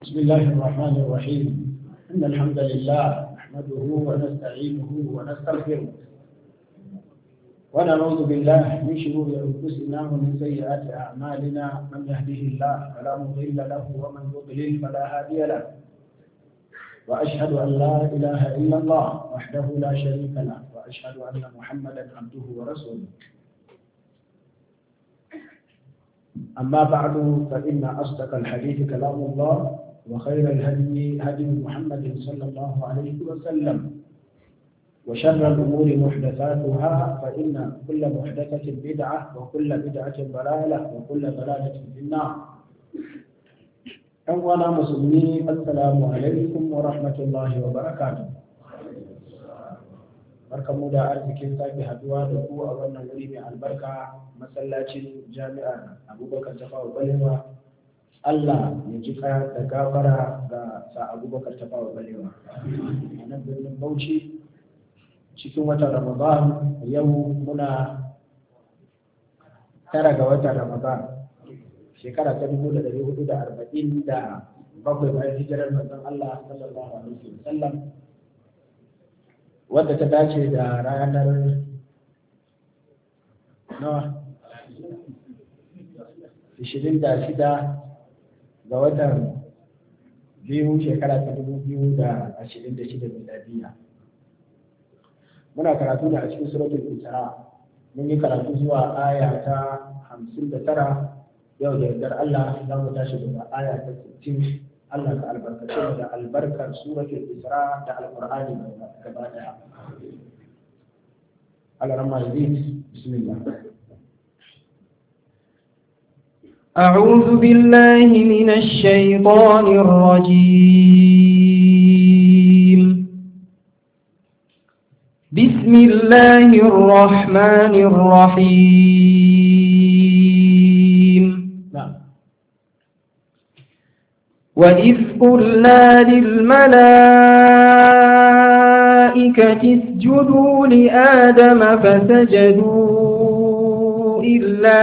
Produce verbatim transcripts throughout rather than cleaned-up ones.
بسم الله الرحمن الرحيم. إن الحمد لله نحمده ونستعينه ونستغفره ونعوذ بالله من شرور أنفسنا ومن سيئات أعمالنا. من يهده الله فلا مضل له ومن يضلل فلا هادي له. وأشهد أن لا إله إلا الله وحده لا شريك له وأشهد أن محمدا عبده ورسوله. أما بعد فإن أصدق الحديث كلام الله وخير الهدي هدي محمد صلى الله عليه وسلم وشر الأمور محدثاتها فإن كل محدثة بدعة وكل بدعة ضلالة وكل ضلالة في النار. أولا مسلمين السلام عليكم ورحمة الله وبركاته. barkanmu da arzikin sake haduwa da ku a wannan wuri mai albarka masallacin jami'ar Abubakar Tafawa Balewa. Allah ya jika da gafara ga sa Abubakar Tafawa Balewa a nan birnin Bauchi cikin watan Ramadan. Yau muna tara ga watan Ramadan shekara ta dubu da ɗari hudu da arba'in da bakwai bayan hijirar manzon Allah sallallahu alaihi wasallam, wadda ta dace da ranar nawa ishirin da shida ga watan biyu shekara ta dubu biyu da ashirin da shida miladiya. Muna karatu ne a cikin suratul Isra. Mun yi karatu zuwa aya ta hamsin da tara. Yau da yardar Allah za mu tashi daga aya ta sittin. Allah ka albarkace mu da albarkar suratul Isra da Alqur'ani gaba daya. Allah rahma yazid. Bismillah. أعوذ بالله من الشيطان الرجيم. بسم الله الرحمن الرحيم. وإذ قلنا للملائكة اسجدوا لآدم فسجدوا إلا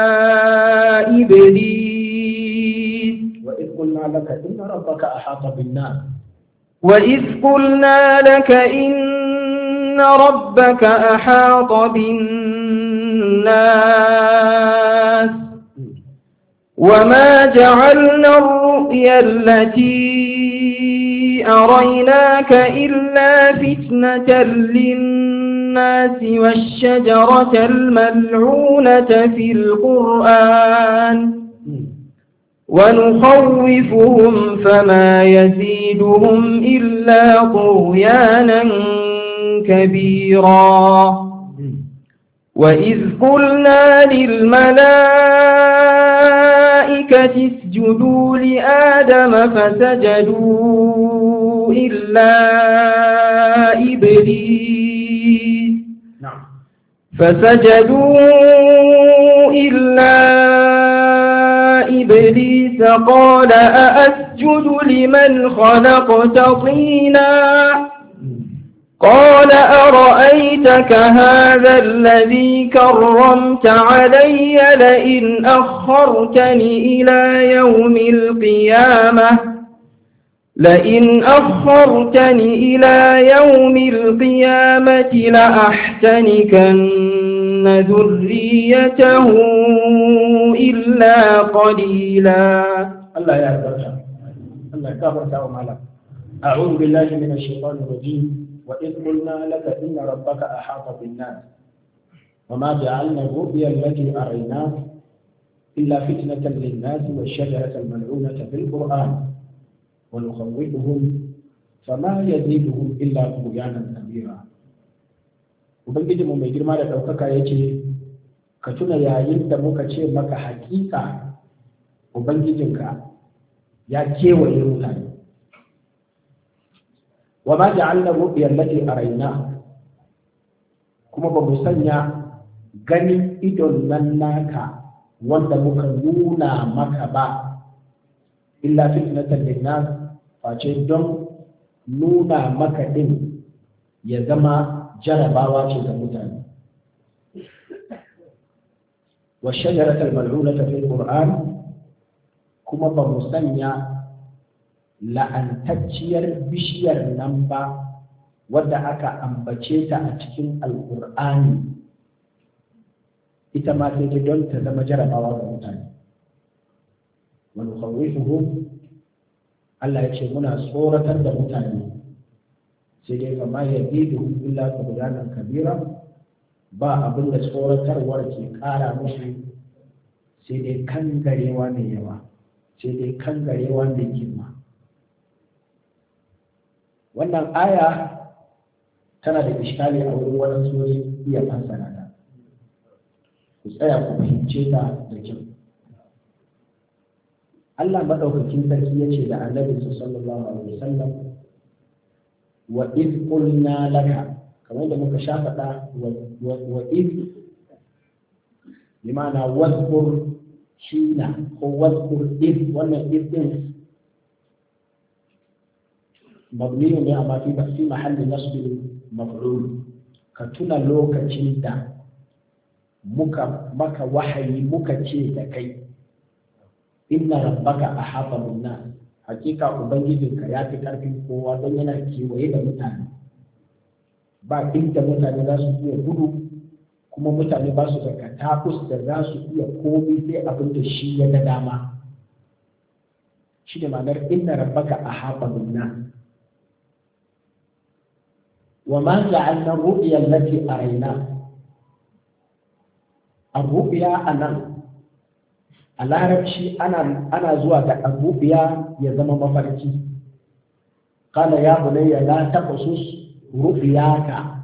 إبليس وإذ قلنا لك إن ربك أحاط بالناس وإذ قلنا لك إن ربك أحاط بالناس وما جعلنا الرؤيا التي أريناك إلا فتنة للناس والشجرة الملعونة في القرآن ونخوفهم فما يزيدهم إلا طغيانا كبيرا. وإذ قلنا للملائكة اسجدوا لآدم فسجدوا إلا إبليس فسجدوا إلا إبليس قال أأسجد لمن خلقت طينا قال أرأيتك هذا الذي كرمت علي لئن أخرتني إلى يوم القيامة لئن أخرتني إلى يوم القيامة لأحتنكن ذريته إلا قليلا. الله يا بركة الله كبر تعالى. أعوذ بالله من الشيطان الرجيم. وإذ قلنا لك إن ربك أحاط بالناس وما جعلنا الرؤيا التي أريناك إلا فتنة للناس والشجرة الملعونة في القرآن ونخوفهم فما يزيدهم إلا طغيانا كبيرا. Ubangiji mu mai girma da ɗaukaka ya ce, ka tuna yayin da muka ce maka hakika Ubangijinka ya kewaye mutane. wa ma ja'alna ru'ya allati arayna, kuma ba mu sanya ganin idon nan naka wanda muka nuna maka ba illa fitnatan linnas, face don nuna maka din ya zama jarabawa ce ga mutane. wa shajaratal mal'unata fil qur'an, kuma ba mu sanya la'antacciyar bishiyar nan ba wadda aka ambace ta a cikin alkur'ani ita ma sai don ta zama jarabawa ga mutane. wani khawifuhum Allah ya ce muna tsoratar da mutane sai dai fa ma yaziduhum illa tughyanan kabira, ba abin da tsoratarwar ke kara musu sai dai kangarewa mai yawa, sai dai kangarewa mai girma. wannan aya tana da iskali a wurin wani suri iya fassara ta, ku tsaya ku fahimce ta da kyau. Allah madaukakin sarki yace da Annabi sallallahu alaihi wasallam wa id qulna laka, kamar da muka sha faɗa wa id limana wadhkur shina ko wadhkur id, wannan id din mabni ne amma fi fi mahalli nasb maf'ul. ka tuna lokacin da muka maka wahayi muka ce da kai inna rabbaka ahata bin nas, hakika ubangijinka ya fi karfin kowa don yana kewaye da mutane, ba inda mutane za su iya gudu kuma mutane ba su da katakus da za su iya komai sai abin da shi ya ga dama. shi ne ma'anar inna rabbaka ahata bin nas. wa ma ja'alna ru'ya allati arayna, ar-ru'ya anan a larabci ana ana zuwa da abubiya ya zama mafarki. qala ya bunayya la taqsus ru'yaka,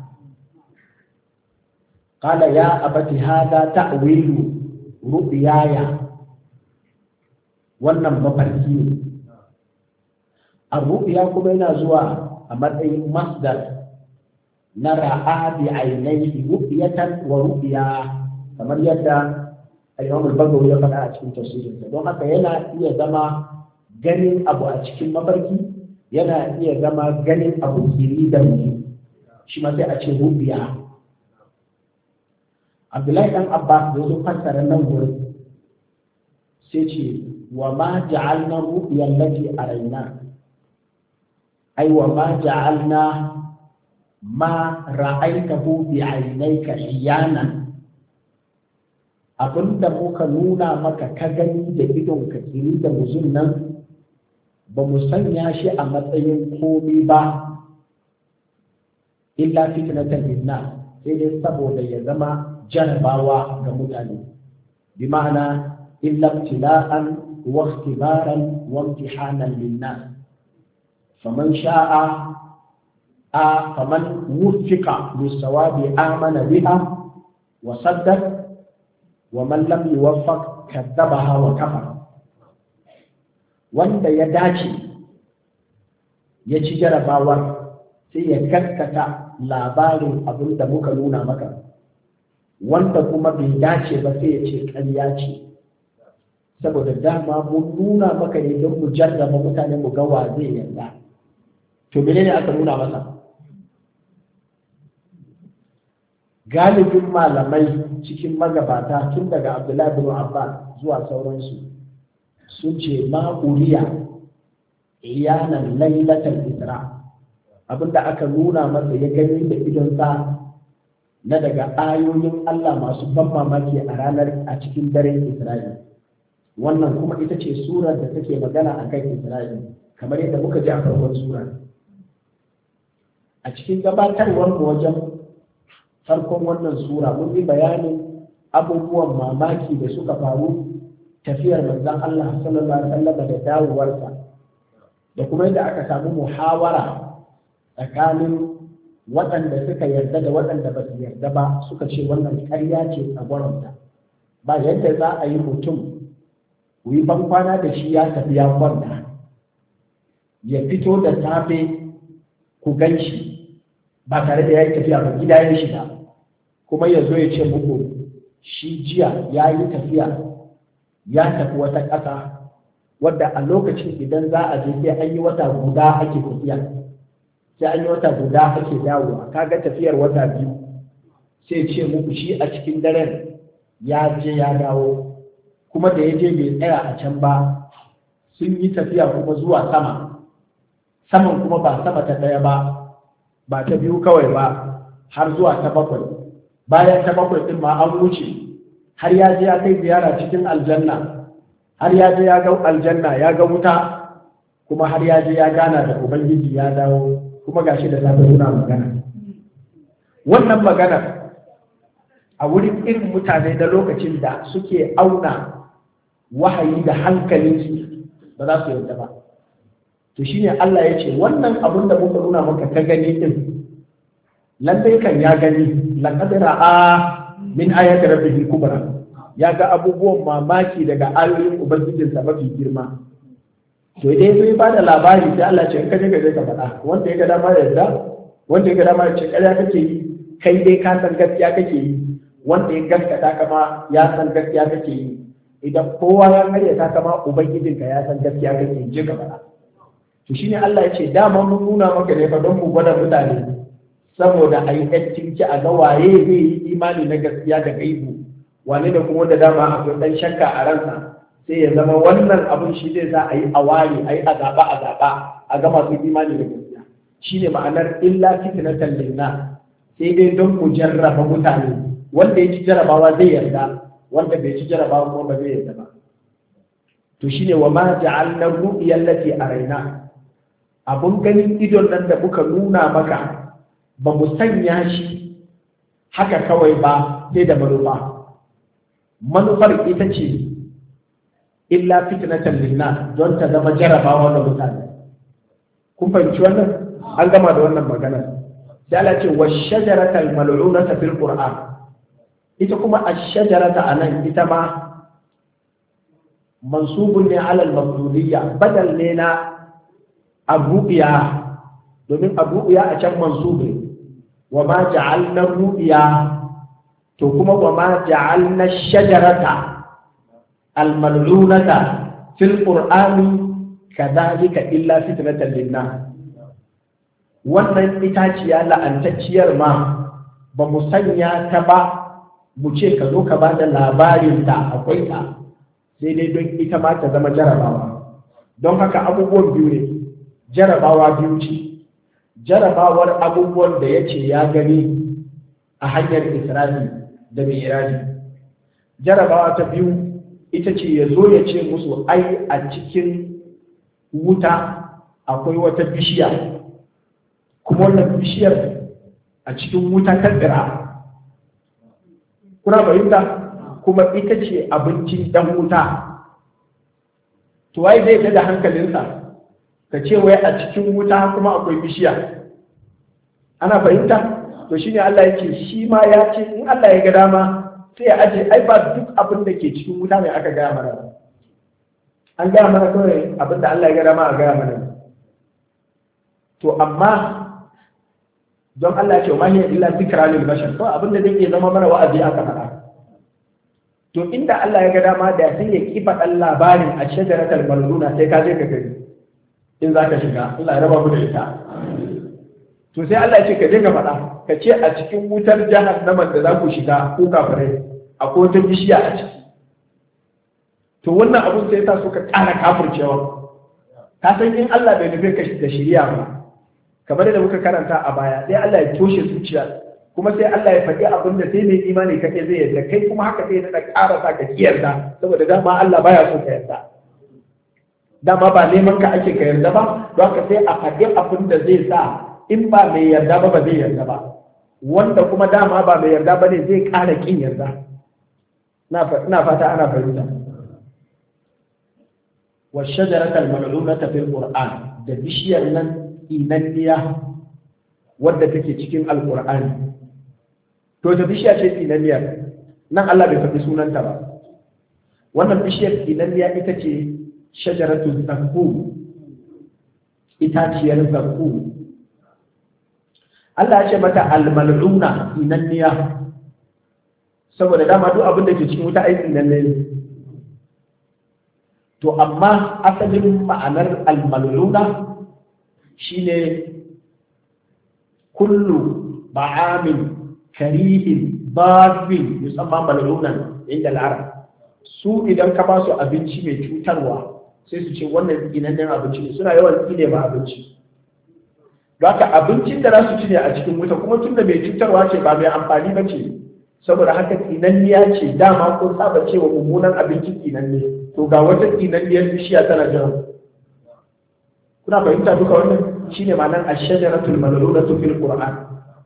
qala ya abati hada ta'wilu ru'yaya, wannan mafarki ne. ar-ru'ya kuma yana zuwa a matsayin masdar na ra'a bi ainihi ru'yatan wa ru'ya, kamar yadda al-Imam al-Bagawi ya faɗa a cikin tafsirinsa. don haka yana iya zama ganin abu a cikin mafarki, yana iya zama ganin abu kiri da mutum, shi ma sai a ce rubiya. Abdullahi dan Abbas da zo fassara nan gurin sai ce wa ma ja'alna ru'ya allati arayna, ai wa ma ja'alna ma ra'aytahu bi 'ainayka iyana, abinda muka nuna maka ka gani da idon ka kiri da muzun nan ba mu sanya shi a matsayin komi ba illa fitnatan linnas, sai dai saboda ya zama jarabawa ga mutane, bi ma'ana illa ibtila'an wa ikhtibaran wa imtihanan linnas. faman sha'a a faman wuffiqa lis-sawabi amana biha wa saddaq wa man lam yuwaffaq kadzabaha wa kafara. wanda ya dace ya ci jarabawar sai ya gaskata labarin abin da muka nuna maka, wanda kuma bai dace ba sai ya ce ƙarya ce, saboda dama mun nuna maka ne don mu jarraba mutane mu ga wa zai yarda. to menene aka nuna masa? galibin malamai cikin magabata tun daga Abdullahi bin Abbas zuwa sauransu sun ce ma uriya iyanan lailatul isra, abinda aka nuna masa ya gani da idonsa na daga ayoyin Allah masu ban mamaki a ranar a cikin daren Isra'il. wannan kuma ita ce surar da take magana akan Isra'il kamar yadda muka ji a farkon sura. a cikin gabatarwar mu wajen farkon wannan sura mun yi bayanin abubuwan mamaki da suka faru tafiyar manzon Allah sallallahu alaihi wasallam da dawowarsa, da kuma yadda aka samu muhawara tsakanin waɗanda suka yarda da waɗanda ba su yarda ba, suka ce wannan ƙarya ce a gwaronta, ba yadda za a yi mutum ku yi ban kwana da shi ya tafi ya kwanta, ya fito da safe ku gan shi ba tare da ya yi tafiya ba, gida ya shiga kuma ya zo ya ce muku shi jiya ya yi tafiya ya tafi wata ƙasa wadda a lokacin idan za a je sai an yi wata guda ake tafiya, sai an yi wata guda ake dawowa, kaga tafiyar wata biyu. sai ce muku shi a cikin daren ya je ya dawo, kuma da ya je bai tsaya a can ba, sun yi tafiya kuma zuwa sama, saman kuma ba sama ta ɗaya ba ba ta biyu kawai ba har zuwa ta bakwai, bayan ta bakwai ɗin ma an wuce har ya je ya kai ziyara cikin aljanna, har ya je ya ga aljanna ya ga wuta, kuma har ya je ya gana da ubangiji ya dawo, kuma gashi da safe suna magana. Wannan maganar a wurin irin mutane na lokacin da suke auna wahayi da hankalinsu ba za su yarda ba. To shine Allah ya ce wannan abun da muka nuna maka ka gani din lallai kan ya gani laqad ra'a min ayati rabbihil kubra, ya ga abubuwan mamaki daga ayoyin ubangijinsa mafi girma. To idan zai ba da labari sai Allah ce in ka je ka je ka faɗa, wanda ya ga dama ya yarda, wanda ya ga dama ya ce ƙarya kake yi, kai dai ka san gaskiya kake yi, wanda ya gaskata kama ya san gaskiya kake yi. Idan kowa ya karyata kama ubangijinka ya san gaskiya kake yi, je ka faɗa. To shine Allah ya ce dama mun nuna maka ne fa don mu gwada mutane saboda a yi ɗancinki a ga waye zai yi imani na gaskiya da gaibu, wane da kuma da dama akwai ɗan shakka a ransa, sai ya zama wannan abun shi zai sa a yi a ware a yi a zaɓa a zaɓa a ga masu imani da gaskiya. Shi ne ma'anar illa fitnatan linnas, sai dai don mu jarraba mutane, wanda ya ci jarabawa zai yarda, wanda bai ci jarabawa kuma ba zai yarda ba. To shine wa ma ja'alna ru'ya allati araina, abun ganin idon nan da muka nuna maka ba mu sanya shi haka kawai ba sai da manufa. Manufar ita ce illa fitnatan linnas, don ta zama jarabawa ga mutane. Kun fahimci wannan? An gama da wannan magana. Sai Allah ce wa shajaratal mal'unata fil qur'an, ita kuma ash-shajarata anan ita ma mansubun ne ala al-mafduliyya, badal ne na abu'iya, domin abu'iya a can mansubi wa ma ja'alna ru'ya, to kuma wa ma ja'alna shajarata al-mal'unata fil qur'ani kadhalika illa fitnatan linnas. Wannan itaciya la'antacciyar ma ba mu sanya ta ba mu ce ka zo ka ba da labarin ta akwai ta, sai dai don ita ma ta zama jarabawa. Don haka abubuwan biyu ne, jarabawa biyu ce, jarabawar abubuwan da ya ce ya gani a hanyar Isra'i da Mi'raji. Jarabawa ta biyu ita ce ya zo ya ce musu ai a cikin wuta akwai wata bishiya, kuma wannan bishiyar a cikin wuta ta tsira. Kuna fahimta? Kuma ita ce abincin ɗan wuta. To wai zai ta da hankalinsa ka ce wai a cikin wuta kuma akwai bishiya. Ana fahimta? To shi ne Allah ya ce shi ma ya ce in Allah ya ga dama sai ya aje ai ba duk abin da ke cikin wuta ne aka gaya mana. An gaya mana kawai abin da Allah ya ga dama a gaya mana. To amma don Allah ya ce ma hiya illa zikra lil bashar, to abin da zai zama mana wa'azi aka faɗa. To inda Allah ya ga dama da sai ya kifa dan labarin a shajaratul mal'una sai ka je ka gani in za ka shiga, Allah ya raba mu da ita. To sai Allah ya ce ka je ka faɗa, ka ce a cikin wutar jahannama da za ku shiga ko kafirai akwai wata bishiya a ciki. To wannan abun sai ta so ka ƙara kafircewa. Ka san in Allah bai nufe ka da shiriya ba, kamar da muka karanta a baya, sai Allah ya toshe zuciya, kuma sai Allah ya faɗi abin da sai mai imani kake zai yarda, kai kuma haka sai na ƙara sa ka kiyarda, saboda dama Allah baya so ka yarda. Dama ba neman ka ake ka yarda ba, don haka sai a faɗi abin da zai sa in ba mai yarda ba ba zai yarda ba, wanda kuma dama ba mai yarda ba ne zai ƙara ƙin yarda. Ina fata ana fahimta. Wa shajaratal mal'unata fil Qur'an, da bishiyar nan tsinanniya wadda take cikin alkur'ani. To ta bishiya ce tsinanniya, nan Allah bai faɗi sunanta ba. Wannan bishiyar tsinanniya ita ce shajaratu zakkum, itaciyar zakkum. Allah ya ce mata al-mal'una, tsinanniya, saboda dama duk abin da ke cikin wuta ai tsinanne ne. To amma asalin ma'anar al-mal'una shine kullu ba'amin karihin babin musamman mal'unan inda al'arab. Su idan ka ba su abinci mai cutarwa sai su ce wannan tsinannen abinci ne, suna yawan tsine ba abinci. haka abincin da za su ci ne a cikin wuta, kuma tun da mai cutarwa ce ba mai amfani ba ce, saboda haka tsinanniya ce, dama kun saba cewa mummunan abinci tsinanne, to ga wata tsinanniyar bishiya tana jiran. Kuna fahimta duka wannan shine ma'anar ash-shajaratul mal'unatu fil Qur'an.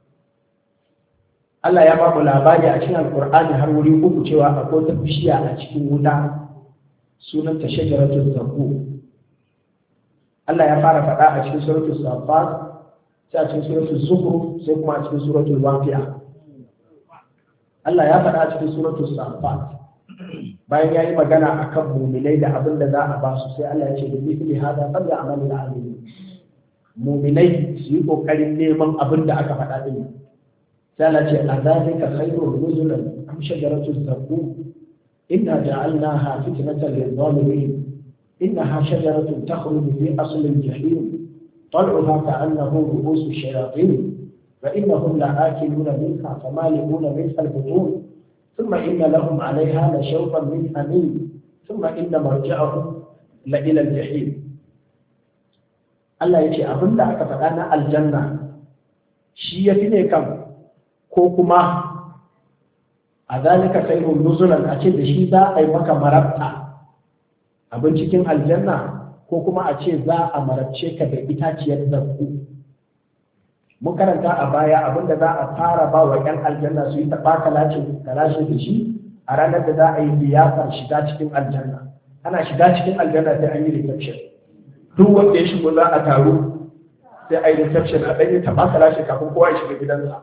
Allah ya ba mu labari a cikin Al-Qur'ani har wuri uku cewa akwai wata bishiya a cikin wuta sunanta shajaratul zaqqum. Allah ya fara faɗa a cikin suratul Safat, sai a cikin suratul Zukhruf, sai kuma a cikin suratul Waqi'a. Allah ya faɗa a cikin suratul Safat bayan ya yi magana akan mu'minai da abin da za a ba su, sai Allah ya ce da mithli hada falyamalul amilun. Mu'minai su yi kokarin neman abin da aka faɗa din. Sai Allah ce azalika khairun nuzulan am shajaratul zaqqum inna ja'alnaha fitnatan lil-zalimin إنها شجرة تخرج في أصل الجحيم طلعها كأنه رؤوس الشياطين فإنهم لآكلون منها فمالئون منها البطون ثم إن لهم عليها لشوبا من حميم ثم إن مرجعهم لإلى الجحيم. Allah ya ce abin da aka faɗa na aljanna shi ya fi ne kan ko kuma a zalika khairun nuzulan, a ce da shi za a yi maka marabta abin cikin aljanna, ko kuma a ce za a marabce ka da itaciyar zaqqum. Mun karanta a baya abinda za a fara ba wa ‘yan aljanna su yi taɓa kalacin kalashin da shi a ranar da za a yi liyafar shiga cikin aljanna. Ana shiga cikin aljanna sai an yi reception. Duk wanda ya shigo za a taru sai a yi reception a ɗanyi taɓa kalashin kafin kowa ya shiga gidansa.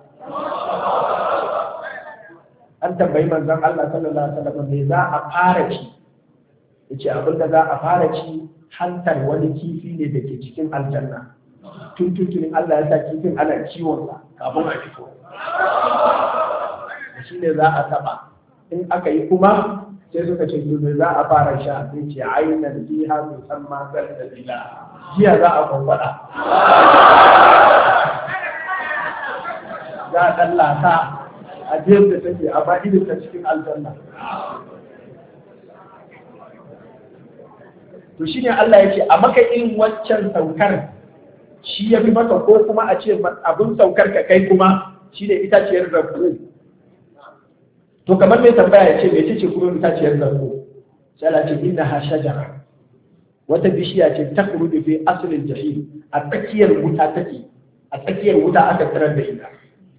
An tambayi manzon Allah sallallahu alaihi wasallam me za a fara ci? Yace abinda za a fara ci hantar wani kifi ne da ke cikin aljanna. Tun tuntunin Allah ya sa kifin ana kiwon sa kafin a fito. Shi ne za a taba. In aka yi kuma sai suka ce to za a fara sha, sai ce ainan fiha musamma salsabila. Jiya za a kwamfada. Za a dallata a jiyar da take a ba irin ta cikin aljanna. To shi ne Allah ya ce a maka irin waccan saukar shi ya fi maka, ko kuma a ce abin saukar ka kai kuma shi ne itaciyar zaqqum. To kamar mai tambaya ya ce mai ce kuma itaciyar zaqqum, sai Allah ce inna ha shajara, wata bishiya ce ta kurudu fi aslil jahim, a tsakiyar wuta take, a tsakiyar wuta aka tarar da ita.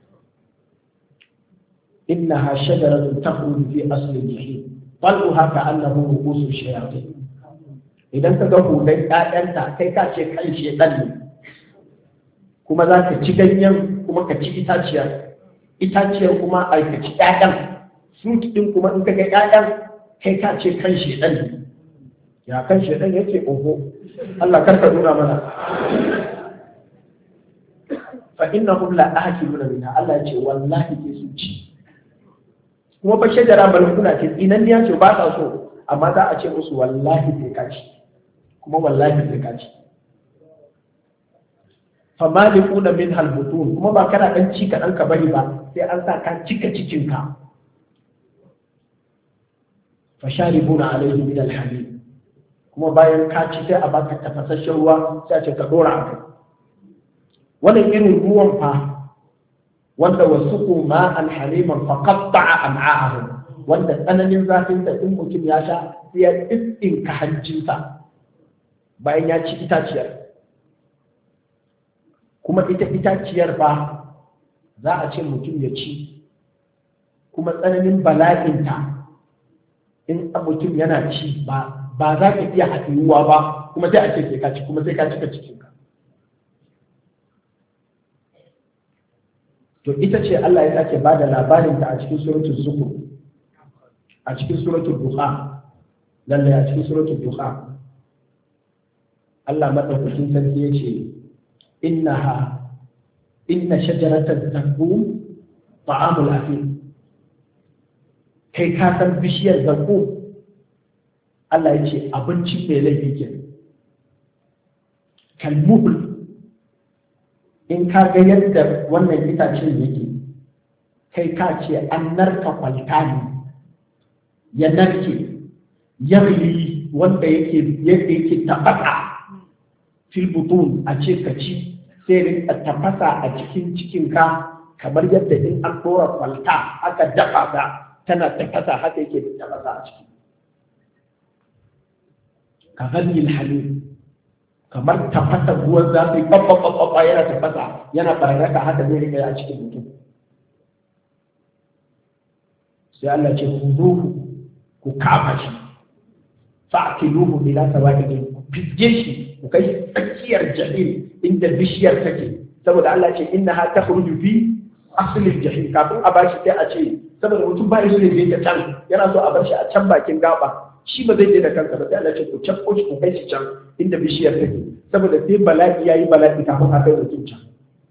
Inna ha shajaratun takhruju fi aslil jahim tal'uha ka'annahu ru'usu shayatin. Idan ka ga hudan ƴaƴanta kai ka ce kan shedan ne, kuma za ka ci ganyen kuma ka ci itaciyar, itaciyar kuma a ka ci ƴaƴan, fruit ɗin kuma in ka ga ƴaƴan kai ka ce kan shedan ne. Ya kan shedan yake oho, Allah karka nuna mana. Fa innahum la aakiluna minha, Allah ya ce wallahi ke su ci. Kuma fa shajara balkuna ce tsinanniya ce ba ta so, amma za a ce musu wallahi sai ka ci. Kuma wallahi sai ka ci. Famalikuna min halbutun, kuma ba kana dan ci kaɗan ka bari ba, sai an sa ka cika cikinka. Fasharibuna alaihi min alhamim, kuma bayan ka ci sai a baka tafasasshen ruwa sai a ce ka dora a kai. Wannan irin ruwan fa wanda wasuqu ma'an haliman fa qatta'a am'a'ahum, wanda tsananin zafin da in mutum ya sha sai ya tsinka hancinsa bayan ya ci itaciyar. Kuma ita itaciyar ba za a ce mutum ya ci, kuma tsananin bala'inta in mutum yana ci ba ba za ka iya haɗuwa ba, kuma sai a ce sai ka ci, kuma sai ka cika cikinka. To ita ce Allah ya sake ba da labarinta a cikin suratul Zukhruf, a cikin suratul Duha, lalle a cikin suratul Duha Allah madaukakin sarki ya ce innaha inna shajaratan zaqqum ta'amul athim. Kai ka san bishiyar zaqqum, Allah ya ce abinci mai laifi ke. Kalmuhul, in ka ga yadda wannan itacen yake, kai ka ce an narka kwalta ne, ya narke, yagli wanda yake yadda yake tabbata fil butun, a ce ka ci sai rinka tafasa a cikin cikinka kamar yadda in an ɗora kwalta aka dafa ta tana tafasa haka yake tafasa a ciki ka gani halin kamar tafasa ruwan zafi babba yana tafasa yana barnaka haka zai rika a cikin mutum sai Allah ce ku ruhu ku kafa shi fa'tiluhu ila sawa'ihi ku fitge shi ku kai tsakiyar jahim inda bishiyar take saboda Allah ce innaha takhruju fi aslil jahim kafin a bashi sai a ce saboda mutum ba ya so ya je ta can yana so a bar shi a can bakin gaba shi ba zai je da kansa ba sai Allah ce ku cakko shi ku kai shi can inda bishiyar take saboda sai bala'i yayi bala'i kafin a kai mutum can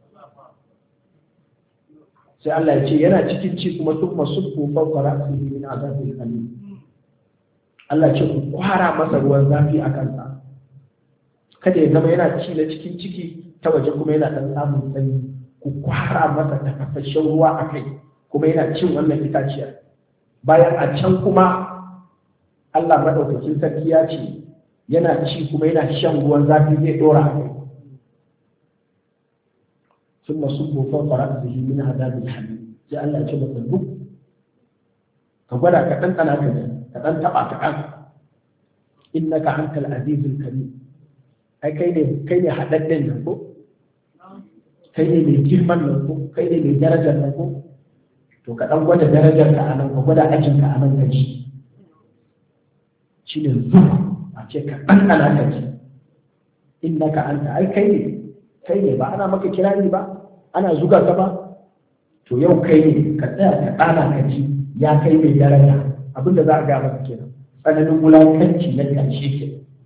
sai Allah ya ce yana cikin ci kuma duk masubbu fawqa ra'sihi min azabil alim Allah ce ku kwara masa ruwan zafi a kansa kada ya zama yana ci na cikin ciki ta waje kuma yana dan samun sanyi ku kwara masa tafasasshen ruwa a kai kuma yana cin wannan itaciyar bayan a can kuma Allah madaukakin sarki ya ce yana ci kuma yana shan ruwan zafi zai dora a kai sun masu bofon fara da shi min azabin hali sai Allah ce masa duk ka gwada ka ɗan ɗana ka ji ka ɗan taɓa ka ɗan innaka antal azizul karim ai kai ne kai ne haɗaɗɗen nan ko kai ne mai girman nan ko kai ne mai darajar nan ko to ka ɗan gwada darajar ka a nan ka gwada ajin ka a nan ka ji shi ne zuwa a ce ka ɗan ɗana ka ji innaka anta ai kai ne kai ne ba ana maka kirari ba ana zuga ka ba to yau kai ne ka tsaya ka ɗana ka ji ya kai mai daraja abinda za a ga maka kenan tsananin wulakanci na ƙarshe ke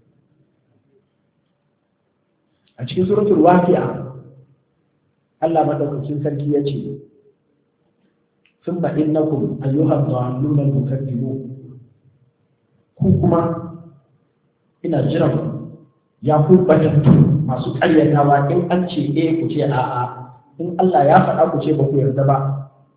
a cikin suratul waqi'a Allah madaukakin sarki ya ce thumma innakum ayyuha dhallun al-mukaththibun ku kuma ina jiran ya ku batattu masu ƙaryatawa in an ce eh ku ce a'a in Allah ya faɗa ku ce ba ku yarda ba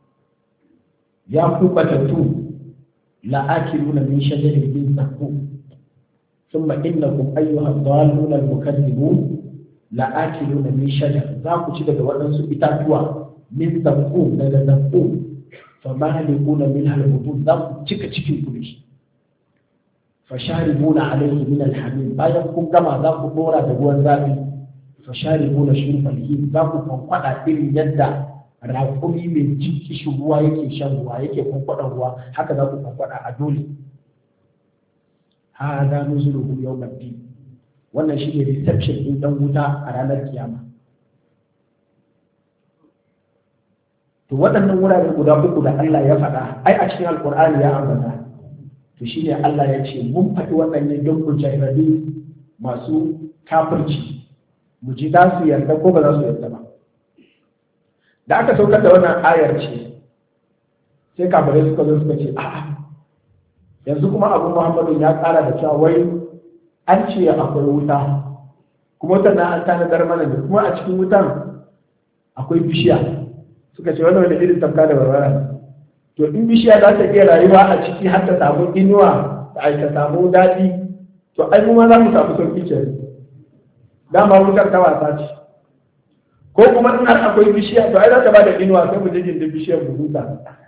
ya ku batattu la'akiluna min shajarin min zaqqum thumma innakum ayyuha ad-dallun al-mukaththibun la'akiluna min shajar za ku ci daga waɗansu itatuwa min zaqqum daga zaqqum famalikuna minha al-butun za ku cika cikin ku dashi fasharibuna alayhi min al-hamim bayan kun gama za ku dora da ruwan zafi fasharibuna shurfal him za ku kwankwada irin yadda raƙumi mai jin kishin ruwa yake shan ruwa yake kwankwaɗa ruwa haka za ku kwankwaɗa a dole ha za mu zuru ku yau mafi wannan shi ne reception ɗin ɗan wuta a ranar kiyama to waɗannan wurare guda uku da Allah ya faɗa ai a cikin alƙur'ani ya ambata to shi ne Allah ya ce mun faɗi wannan ne don ku jarrabi masu kafirci mu ji za su yarda ko ba za su yarda ba da aka saukar da wannan ayar ce sai kafirai suka zo suka ce a'a yanzu kuma abu Muhammadu ya ƙara da cewa wai an ce akwai wuta kuma wutar na an tanadar mana ne kuma a cikin wutan akwai bishiya suka ce wannan wani irin tafka da barbara to in bishiya za ta iya rayuwa a ciki har ta samu inuwa da ta samu daɗi to ai mu ma za mu samu sauƙi ke dama wutar ta wasa ce ko kuma in har akwai bishiya to ai za ta bada inuwa sai mu je gindin bishiyar mu huta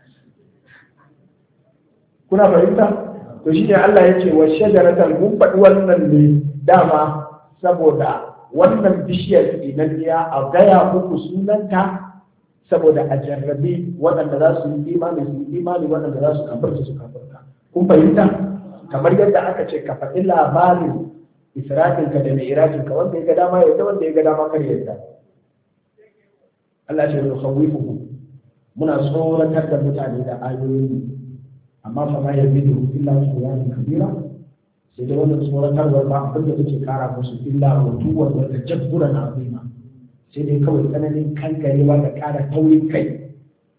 kuna fahimta to shine Allah ya ce wa shajaratan mun faɗi wannan ne dama saboda wannan bishiyar inanniya a gaya muku sunanta saboda a jarrabe waɗanda za su yi imani su yi imani waɗanda za su kafarta su kafarta kun fahimta kamar yadda aka ce ka faɗi labarin isra'inka da mai irajinka wanda ya ga dama yadda wanda ya ga dama kar yadda Allah ce wa khawifuhu muna tsoratar da mutane da ayoyi amma fa ma yazidu illa tughyanan kabira sai da wannan tsoratarwar ba abin da take kara musu illa wutuwar wa tajabburan azima sai dai kawai tsananin kankarewa da kara taurin kai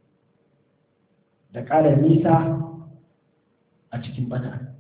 da kara nisa a cikin bata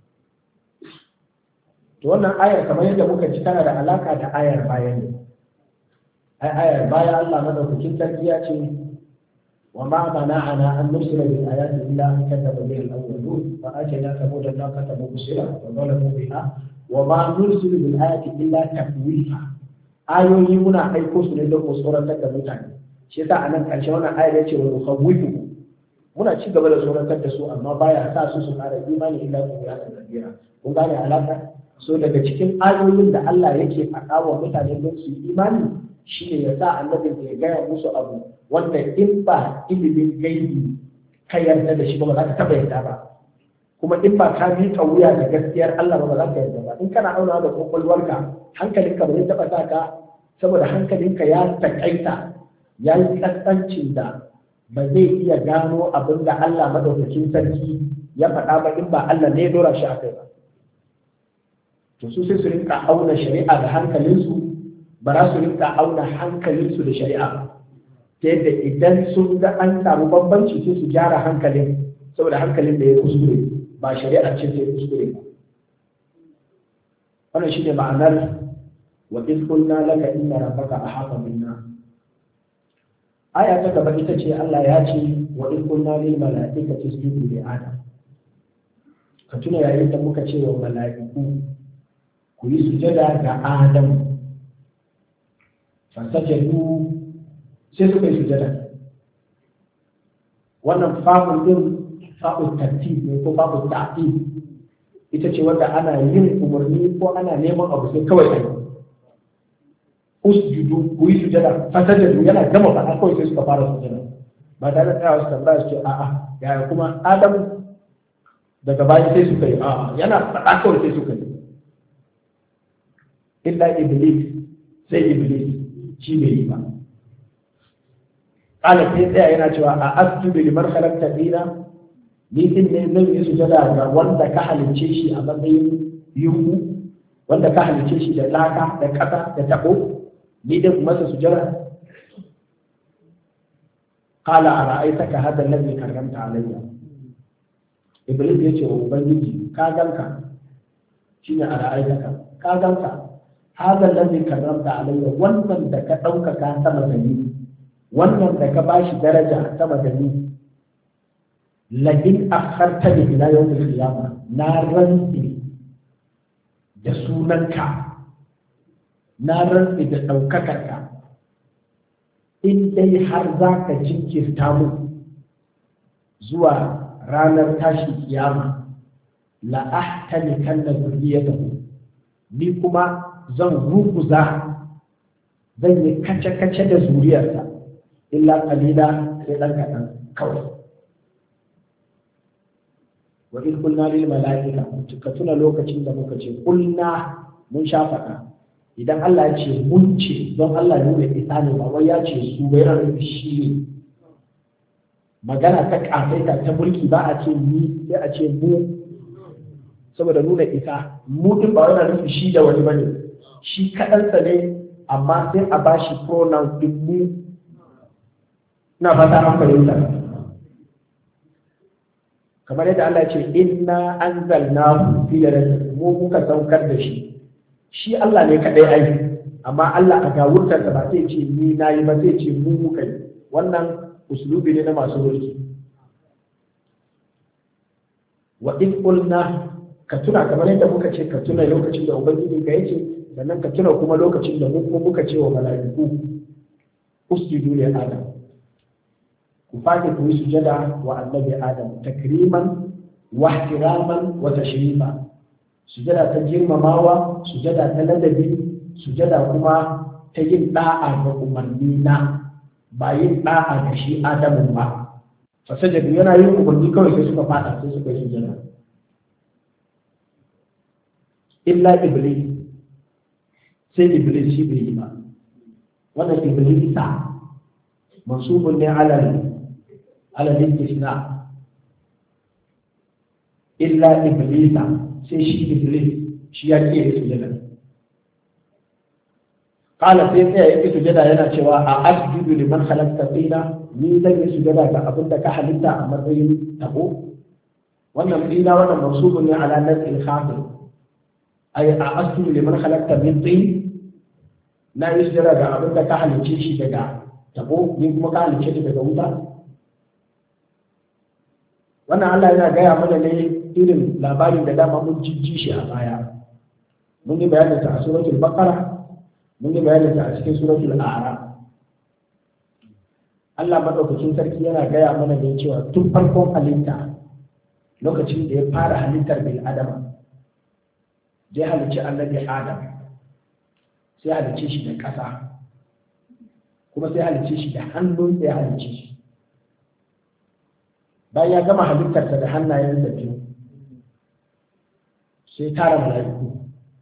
to wannan ayar kamar yadda muka ci tana da alaka da ayar baya ne ai ayar baya Allah madaukakin sarki ya ce wa ma mana'ana an nursila bil ayati illa an kadaba bil awwalun fa atayna thamud an-naqata mubsira wa zalamu biha wa ma nursilu bil ayati illa takwifa ayoyi muna aiko su ne don mu tsoratar da mutane. Shi yasa a nan ƙarshe wannan ayar ya ce wa nukhawwifu, muna ci gaba da tsoratar da su amma baya sa su su ƙara imani illa su ya san kabira. Kun gane alaƙa? So daga cikin ayoyin da Allah yake faɗa wa mutane don su yi imani shine ya sa annabin ya gaya musu abu wanda in ba ilimin gaibi ka yarda da shi ba ba za ka taɓa yarda ba, kuma in ba ka miƙa wuya da gaskiyar Allah ba ba za ka yarda ba. In kana auna da kwakwalwarka hankalinka ba zai taɓa sa ka, saboda hankalinka ya taƙaita ya yi ƙasƙancin da ba zai iya gano abin da Allah madaukakin sarki ya faɗa ba in ba Allah ne ya dora shi a kai ba. To su sai su rinka auna shari'a da hankalinsu, ba za su rinka auna hankalinsu da shari'a ta yadda idan sun ga an samu bambanci sai su gyara hankalin, saboda hankalin da ya kuskure ba shari'a ce ta kuskure ba. Wannan shi ne ma'anar wa iz qulna laka inna rabbaka ahata binna. Aya ta gaba ita ce Allah ya ce wa iz qulna lil mala'ikati isjudu li adam. Ka tuna yayin da muka ce wa mala'iku ku yi sujada ga Adam, fasajadu sai suka yi sujada. Wannan fa'ul din fa'ul tartib ne ko fa'ul ta'tib, ita ce wanda ana yin umarni ko ana neman abu sai kawai ai usjudu ku yi sujada, fasajadu yana gama faɗa kawai sai suka fara sujada ba tare da tsayawa su tambaya su ce a'a yaya kuma Adam daga baya sai suka yi a'a yana faɗa kawai sai suka yi. Illa Iblis, sai Iblis shi bai yi ba. Ƙala sai tsaya yana cewa a asjudu liman khalaqta dina, ni din ne zan yi sujada ga wanda ka halicce shi a matsayin yungu, wanda ka halicce shi da laka da ƙasa da tabo, ni din masa sujada. Ƙala a ra'aitaka hada allazi karramta alayya. Iblis ya ce wa Ubangiji ka ganka, shine a ra'aitaka ka ganka. هذا الذي كرمت عليه wannan da ka ɗaukaka sama da ni, wannan da ka bashi daraja sama da ni, la'in akhartani ila yawm al-qiyamah, na rantsi da sunanka, na rantsi da ɗaukakarka, in dai har za ka jinkirta mu zuwa ranar tashi kiyama, la'ahtani kanna zuriyatahu, ni kuma zan ruguza, zan yi kace-kace da zuriyarsa, illa kalila sai ɗan kaɗan kawai. Wa in kulna lil mala'ika, ka tuna lokacin da muka ce kulna, mun sha faɗa. Idan Allah ya ce mun ce, don Allah nuna isa ne ba wai ya ce su bai ran shi ne. Magana ta ƙasaita ta mulki ba a ce ni, sai a ce mu, saboda nuna isa. Mu din ba wai nufi shi da wani bane, shi kaɗansa ne, amma sai a ba shi pronoun ɗin mu. Na fata an fahimta. Kamar yadda Allah ce inna anzalnahu fi lailatin, mu muka saukar da shi. Shi Allah ne kaɗai ai, amma Allah a gawurtarsa ba sai ce ni na yi ba, sai ce mu muka yi. Wannan uslubi ne na masu mulki. Wa in qulna, ka tuna kamar yadda muka ce ka tuna lokacin da ubangiji ka yace, sannan ka tuna kuma lokacin da mu muka ce wa mala'iku usjudu li adam, ku fadi ku yi sujada wa annabi adam takriman wa ihtiraman wa tashrifa, sujada ta girmamawa, sujada ta ladabi, sujada kuma ta yin da'a ga umarni na, ba yin da'a ga shi adamu ba. Fasajadu yana yin umarni kawai sai suka fada sai suka yi sujada. Illa Iblis, sai Iblis shi bai yi ba. Wannan Iblisa mansubun ne alal alalin isna. Illa Iblisa, sai shi Iblis shi ya ke sujada. Kala sai tsaya yake sujada yana cewa a asjudu liman khalaqta tina, ni zan yi sujada ga abin da ka halitta a matsayin tabo. Wannan tina wannan mansubun ne ala nasil khatir. Ai a asjudu liman khalaqta min tin, na yi sujada ga abin da ka halicce shi daga tabo, ni kuma ka halicce shi daga wuta. Wannan Allah yana gaya mana ne irin labarin da dama mun jijji shi a baya. Mun yi bayanin ta a suratul Baqara, mun yi bayanin ta a cikin suratul a'raf. Allah madaukakin sarki yana gaya mana da cewa tun farkon halitta lokacin da ya fara halittar bil adama da ya halicci annabi adam sai ya halicce shi da ƙasa kuma sai ya halicce shi da hannun da ya halicce shi. Bayan ya gama halittarsa da hannayen da biyu sai tara mala'iku.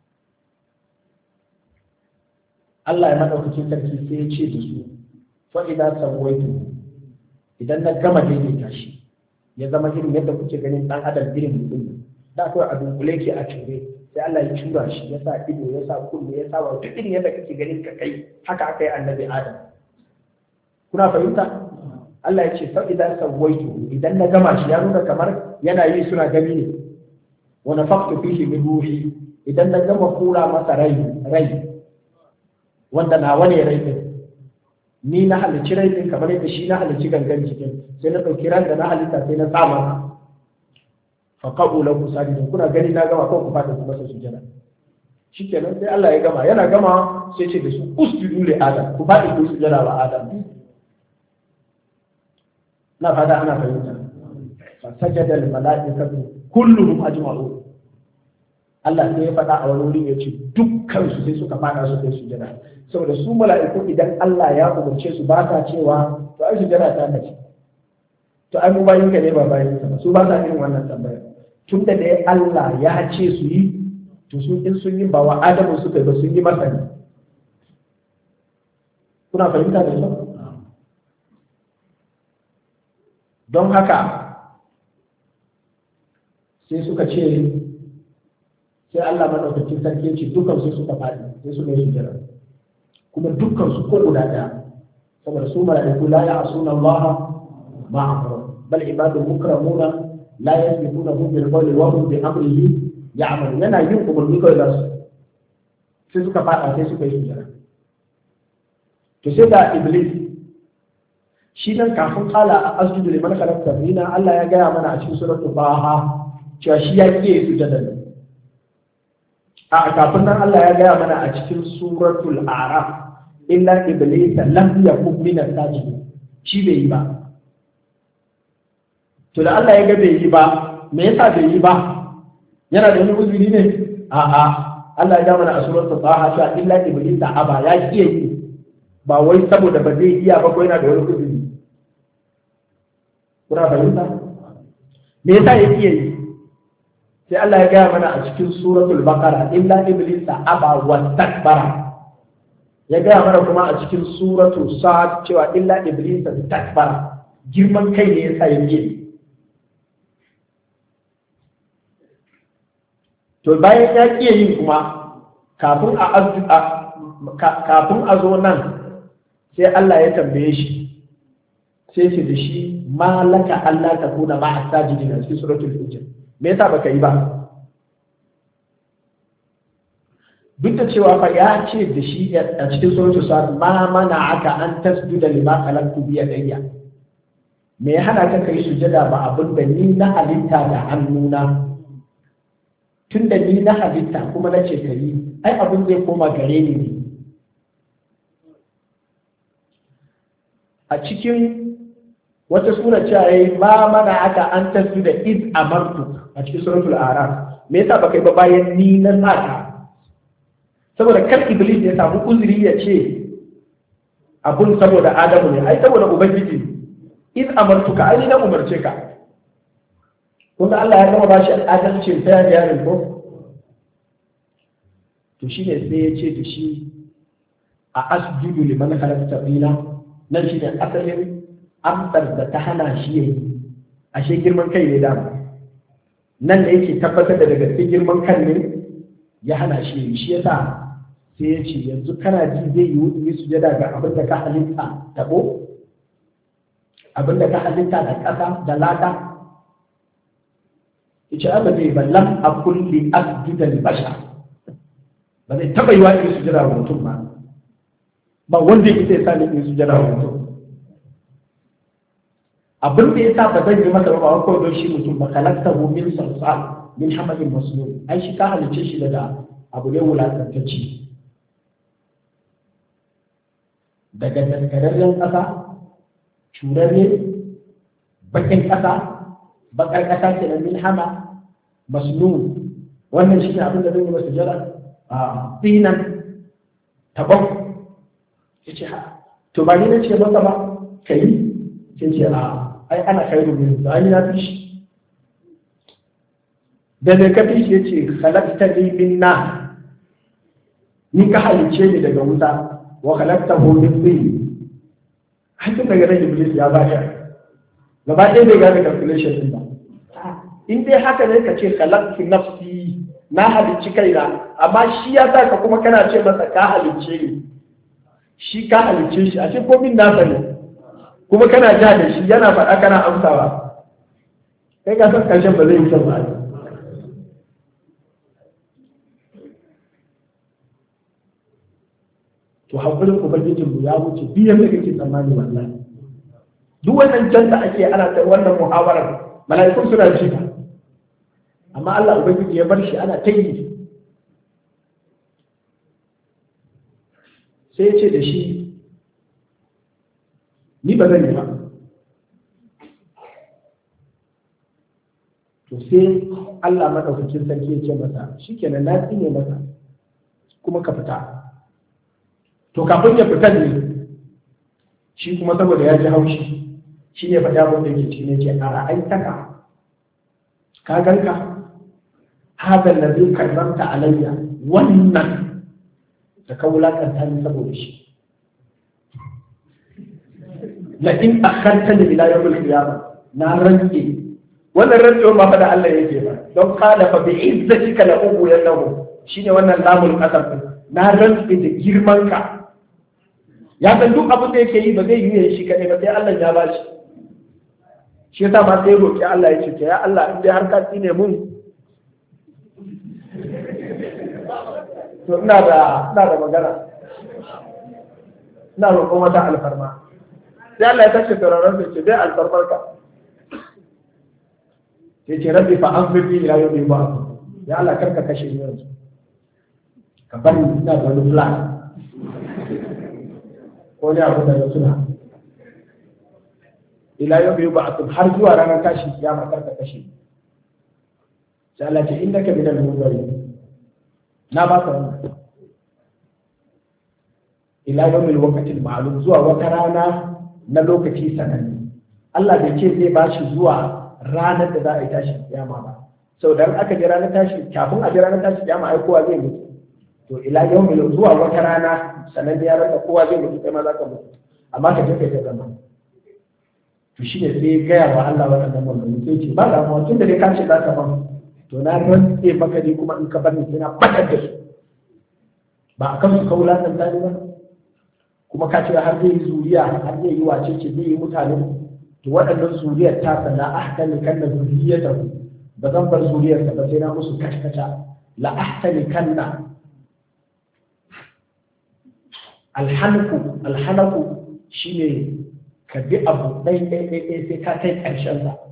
Allah ya madaukakin sarki sai ya ce da su fa idan sawaitu, idan na gama daidaita shi ya zama irin yadda kuke ganin dan adam irin mutum da kawai a dunkule ke a ture sai Allah ya tura shi ya sa ido ya sa kunne ya sa wa duk irin yadda kake ganin ka kai haka aka yi annabi adam. Kuna fahimta? Allah ya ce fa idan sawaitu, idan na gama shi ya nuna kamar yana yi suna gani ne. Wa nafaqtu fihi min ruhi, idan na gama kura masa rai rai wanda na wani rai din, ni na halicci rai din kamar yadda shi na halicci gangan cikin, sai na ɗauki ran da na halitta sai na tsama fa qa'u lahu sajidun. Kuna gani na gama kawai ku fada ku masa sujada. Shikenan sai Allah ya gama, yana gama sai ce da su usjudu li adam, ku fadi ku sujada wa adam. Na fada ana fahimta. Fa sajada al mala'ikatu kulluhum ajma'un. Allah sai ya faɗa a wani wuri ya ce dukkan su sai suka fada su kai sujada, saboda su mala'iku idan Allah ya umarce su ba sa cewa to ai sujada ta nace, to ai mu bayin ka ne ba bayin ka ba, su ba sa irin wannan tambaya. Tunda dai Allah ya ce su yi, to su in sun yi ba wa Adamu suka yi ba, sun yi masa ne. Kuna fahimta da kyau? Don haka sai suka ce, sai Allah madaukakin sarki ya ce dukkan su suka faɗi sai su ne su jira, kuma dukkan su ko guda ɗaya, saboda su mala'iku la ya'suna Allah ma amara bal ibadu mukramuna la yasbiqunahu bil qawli wa hum bi amrihi ya'malun. Yana yin umarni kawai da su sai suka faɗa sai suka yi jira. To sai da Iblis shi nan kafin kala a asjudu liman khalaqta bina, Allah ya gaya mana a cikin suratul Baha cewa shi ya kiyaye su jadal. A kafin nan Allah ya gaya mana a cikin suratul A'raf illa iblis lam yakun min as-sajidin, shi bai yi ba. To da Allah ya ga bai yi ba, me yasa bai yi ba? Yana da wani uzuri ne? A'a, Allah ya gaya mana a suratul Baha cewa illa iblis aba, ya kiyaye, ba wai saboda ba zai iya ba ko yana da wani uzuri. Kuna fahimta? Me yasa ya kiyaye? Sai Allah ya gaya mana a cikin suratul Baqara illa iblis aba wastakbara. Ya gaya mana kuma a cikin suratul Sad cewa illa iblis takbara, girman kai ne yasa ya yi. To bayan ya kiyaye yin kuma kafin a kafin a zo nan sai Allah ya tambaye shi, sai ce da shi malaka Allah ta kuna ma'a sajidin a cikin suratul Hijr. Me yasa baka yi ba? Duk da cewa fa ya ce da shi a cikin suratul Sad ma mana aka an tasjuda lima khalaqtu bi yadayya. Me ya hana ka kai sujada ba abin da ni na halitta da hannuna? Tun da ni na halitta kuma na ce kai, ai abin zai koma gare ni ne. A cikin wata sura ce ai ma mana aka an tasjuda iz amartu a cikin suratul A'raf. Me yasa baka yi ba bayan ni na saka? Saboda kar iblis ya samu uzuri ya ce abun saboda Adamu ne, ai saboda ubangiji iz amartuka, ai na umarce ka. Kuma Allah ya gama bashi adalci sai ya yarin ko? To shine sai ya ce da shi a asjudu liman khalaqta bina, nan shine asalin amsar da ta hana shi yayi. Ashe girman kai ne dama. Nan da yake tabbatar da daga cikin girman kan ne ya hana shi yayi. Shi yasa sai ya ce yanzu kana ji zai yi wuce sujada ga abin da ka halitta tabo, abin da ka halitta da ƙasa da laka. Yace ba zai ballam a kulli asjuda li bashar, ba zai taba yi wa in sujada wa mutum ba, ba wanda yake sai sani in sujada wa mutum. Abin da yasa ba zan yi masa ba ko don shi mutum ba, khalaqtahu min salsal min hamadin masnun, ai shi ka halice shi daga abu ne wulatantacce. daga daskararren ƙasa curarre bakin ƙasa bakar ƙasa ke da milhama masnu wannan shi ne abin da zai yi masa jira a tsinan tabon ya ce ha to ba ni na ce masa ba ka yi sai ce a ai ana kai rubin da an yi na fi shi da da ka fi shi ya ce halatta ne min na ni ka halice ni daga wuta wa halatta hodin zai hakin daga nan iblis ya ba shi gaba ɗaya bai gane calculation din ba in dai haka ne ka ce khalaqtu nafsi na halicci kaina amma shi ya sa ka kuma kana ce masa ka halicce ni shi ka halicce shi a cikin komin nasa ne kuma kana ja da shi yana faɗa kana amsawa kai ka san karshen ba zai yi kyau ba to hakurin ubangijinmu ya wuce biyan da kake tsammani wallahi duk wannan janta ake ana ta wannan muhawarar mala'ikun suna ji amma Allah ubangiji ya bar shi ana ta yi sai ya ce da shi ni ba zan yi ba to sai Allah madaukakin sarki ya ce masa shikenan na tsine masa kuma ka fita to kafin ya fita ne shi kuma saboda ya ji haushi shi ne faɗa abin da yake cikin ne ce a ra'aitaka ka ganka hadal ladhi karramta alayya wannan da ka wulakanta ni saboda shi la in akhartani ila yawm al-qiyamah na rantsi wannan rantsuwa ba fa da Allah yake ba don kada fa bi izzatika la ubu yanahu shine wannan lamul qasam na rantsi da girman ka ya san duk abin da yake yi ba zai yi shi kadai ba sai Allah ya bashi shi yasa ma sai roki Allah ya ce ya Allah in dai har ka tsine mun to ina da ina da magana ina roƙon wata alfarma sai Allah ya tashi tauraron sai ce dai alfarmar ka sai ce rabbi fa anfirni ila yawmi ba ya Allah karka kashe ni yanzu ka bari ina da wani plan ko ne abu da suna ila yau bai ba a har zuwa ranar tashi kiyama karka kashe sai Allah ce innaka minal munzirin na ba ka wannan ila yawmil waqtil ma'lum zuwa wata rana na lokaci sananne Allah bai ce zai bashi zuwa ranar da za a yi tashi kiyama ba sau dan aka ji ranar tashi kafin a ji ranar tashi kiyama ai kowa zai mutu to ila yawmil zuwa wata rana sananne ya rasa kowa zai mutu kai ma za ka mutu amma ka je kai ta zama to shi ne sai gaya wa Allah waɗannan manzanni sai ce ba damuwa tun da dai ka ce za ka ban to na rantse maka ne kuma in ka bar ni sai na fatar da su ba a kan su ka wulaƙanta ni ba kuma ka ce har zai yi zuriya har zai yi wace ce zai yi mutane to waɗannan zuriyar ta sana ahtani kanna zuriyatahu ba zan bar zuriyarsa ba sai na musu kaca-kaca la ahtani kanna alhanaku alhanaku shine ka bi abu ɗai ɗai ɗai ɗai sai ka kai ƙarshen sa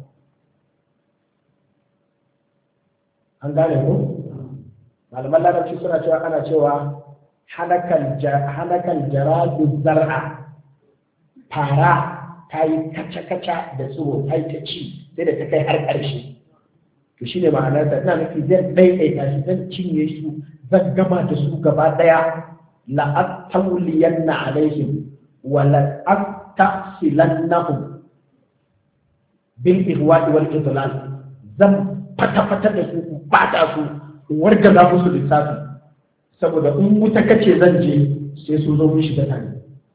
an gane ko malaman larabci suna cewa ana cewa hanakal jaradu zar'a fara ta yi kaca-kaca da tsoro ta yi ta ci sai da ta kai har ƙarshe to shine ma'anar da ina nufi zan ɗaiɗaita shi zan cinye su zan gama da su gaba ɗaya la'attauliyanna alaihim wa la'attasilannahum bil ihwadi wal idlal zan fata-fata da su bata su warga za musu lissafi saboda in wuta kace zan je sai su zo mun shiga tare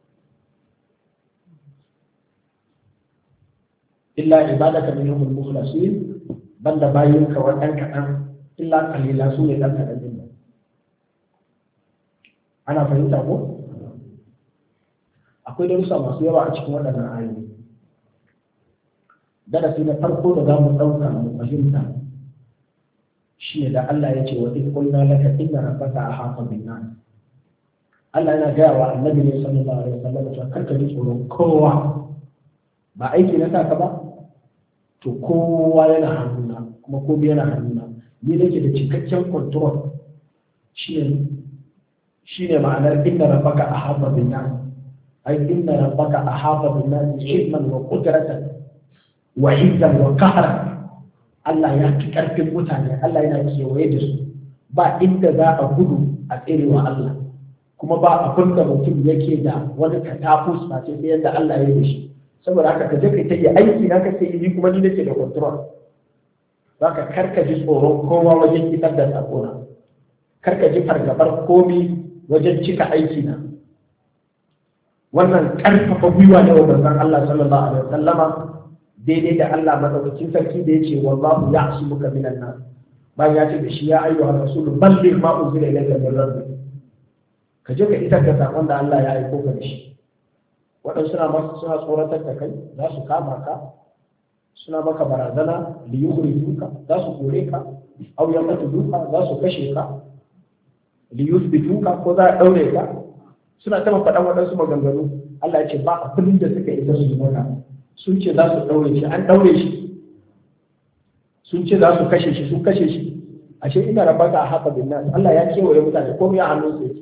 illa ibadaka minhum al-mukhlasin banda bayinka wadan kadan illa qalila su ne dan kadan din ana fahimta ko akwai darussa masu yawa a cikin waɗannan ayoyi darasi na farko da za mu ɗauka mu fahimta shi ne da Allah ya ce wa in qulna laka inna rabbaka ahata bin nas Allah yana gaya wa annabi ne sallallahu alaihi wasallam cewa karka ji tsoron kowa ba aiki na saka ba to kowa yana hannuna kuma komai yana hannuna ni nake da cikakken control shi ne shi ne ma'anar inna rabbaka ahata bin nas ai inna rabbaka ahata bin nas ilman wa qudratan wa izzan wa qahran. Allah ya fi karfin mutane, Allah yana kewaye da su, ba inda za a gudu a tserewa Allah, kuma ba abin da mutum yake da wani katafus ba sai yadda Allah ya yi shi. Saboda haka ka je ka yi aiki na kake yi kuma ni nake da control. Zaka karka ji tsoron kowa wajen isar da sakona, karka ji fargabar komi wajen cika aiki na. Wannan karfafa gwiwa ne wa manzon Allah sallallahu alaihi wasallama, daidai da Allah madaukakin sarki da yace wallahu ya'simuka minan nas. Bayan ya ce da shi ya ayyuha rasulu balligh ma unzila ilayka min rabbik. Ka je ka isar da sakon da Allah ya aiko ka da shi. Waɗansu suna masu suna tsoratar da kai, za su kama ka, suna maka barazana, liyukhrijuka, za su kore ka, aw yaqtuluka, za su kashe ka, liyuthbituka, ko za a daure ka. Suna ta faɗan waɗansu maganganu. Allah ya ce ba abin da suka isa su yi maka. Sun ce za su daure shi, an daure shi. Sun ce za su kashe shi, sun kashe shi. Ashe ina rabaka a haka bin nas. Allah ya kewaye mutane, komai a hannun su yake.